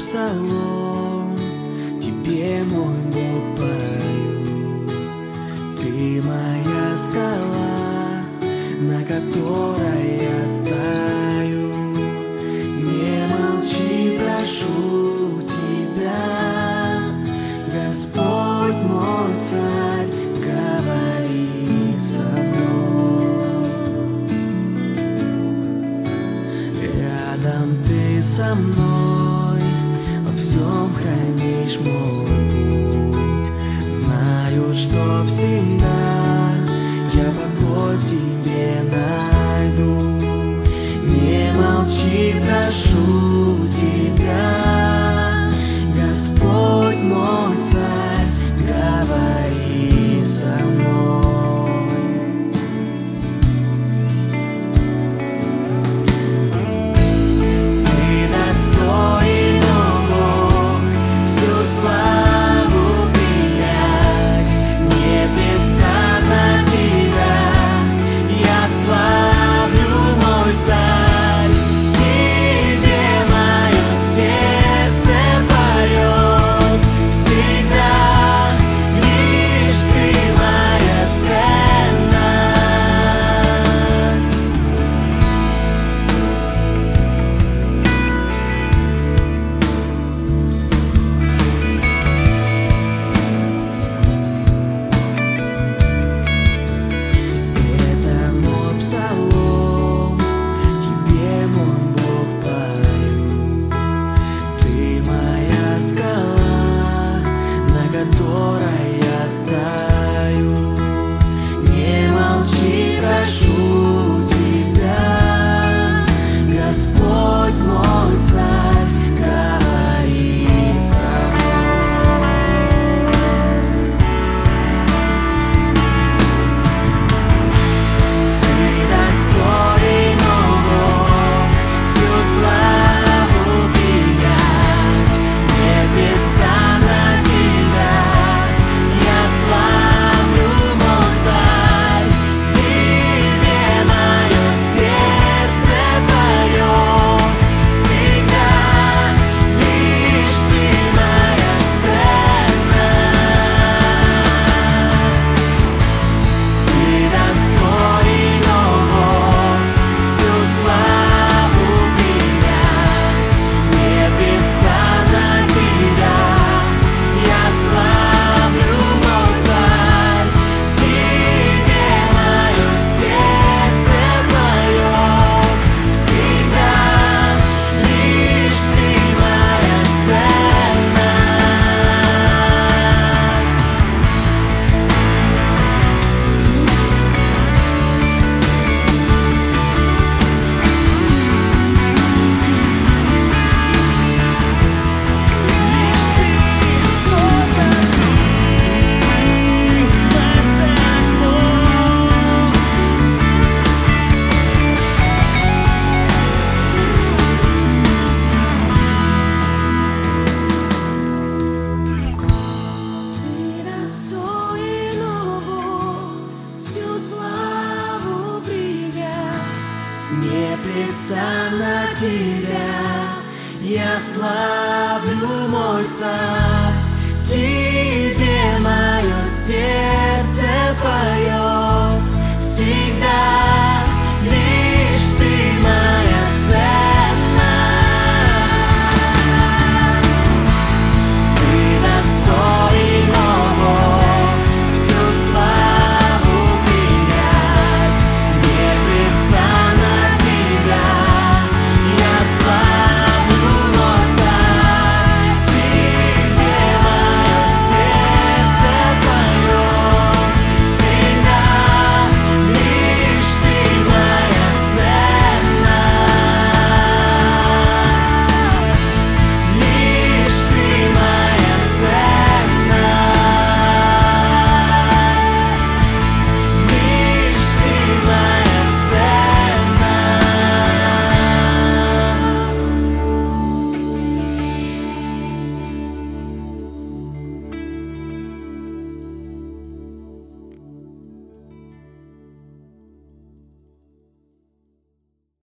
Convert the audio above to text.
псалом, Тебе, мой Бог, пою. Ты моя скала, на которой я стою. Не молчи, прошу Тебя, Господь мой Царь, говори со мной. Рядом Ты со мной, во всем хранишь мой путь. Знаю, что всегда я покой в Тебе найду. Не молчи, прошу Тебя, Господь мой Царь, говори со мной. Ты достоин, о Бог, всю славу принять. Непрестанно Тебя я славлю, мой Царь. Тебе мое сердце поет всегда, лишь Ты моя ценность. Это мой псалом, Тебе, мой Бог, пою. Ты моя скала, на которой я стою. Не молчи, прошу Тебя, Господь мой Царь, говори со мной. Ты достоин, о Бог, всю славу принять. Непрестанно Тебя я славлю, мой Царь. Тебе мое сердце поет всегда, лишь Ты моя ценность. Ты достоин, о Бог, всю славу принять. Непрестанно Тебя я славлю, мой Царь. Тебе мое сердце поет всегда, лишь Ты моя ценность. Лишь Ты, только Ты, моя ценность, Бог. Ты достоин, о Бог, всю славу принять. Непрестанно Тебя я славлю, мой Царь. Тебе мое сердце поет